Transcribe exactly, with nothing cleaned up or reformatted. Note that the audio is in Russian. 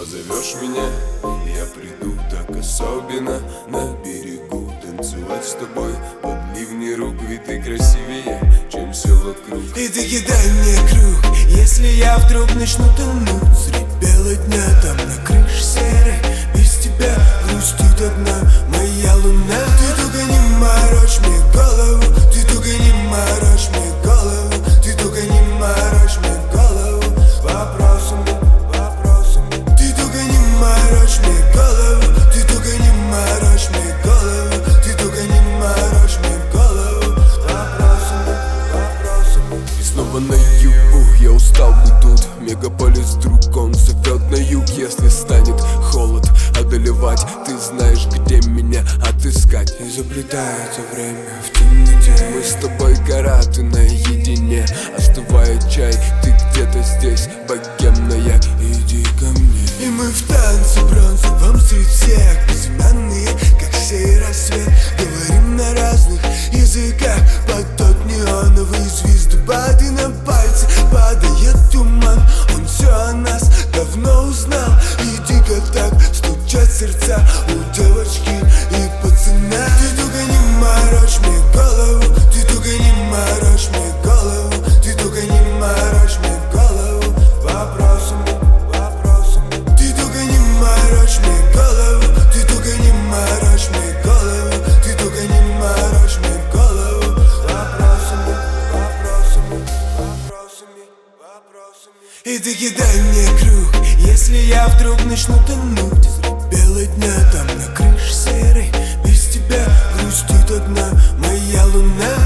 Позовешь меня, я приду так особенно на берегу танцевать с тобой под ливни рук, ведь ты красивее, чем все вокруг. И ты кидай мне круг, если я вдруг начну тонуть средь бела дня, там на крыше серой без тебя грустит одна моя луна. Ты только не морочь мне голову, ты только не морочь мне голову, ты только не морочь мне голову вопросами, вопросами. Ты только не морочь мне голову, ты только не морочь мне голову, ты только не морочь мне голову вопросами, вопросами. И снова на югу, я устал быть тут. Мегаполис друг, он зовет на юг. Если станет холод одолевать, ты знаешь, где меня отыскать. И заплетается время в темноте. Мы с тобой гора, ты наедине. Остывает чай, ты где-то здесь, богемная, иди ко мне. И мы в танце бронзовом среди всех, безымянные, как сей рассвет. Говорим на разных языках под тот неоновый звездопад. И на пальцы падает туман, он все о нас давно узнал. И дико так стучат сердца у девочки и пацана. Ты только не морочь мне голову, ты только не морочь мне голову, ты только не морочь мне голову вопросами, вопросами. Ты только не морочь мне голову, ты только не морочь мне голову, ты только не морочь мне голову вопросами, вопросами, вопросами, вопросами. И ты кидай мне круг, если я вдруг начну тонуть средь бела дня, там на крыше серой без тебя грустит одна моя луна.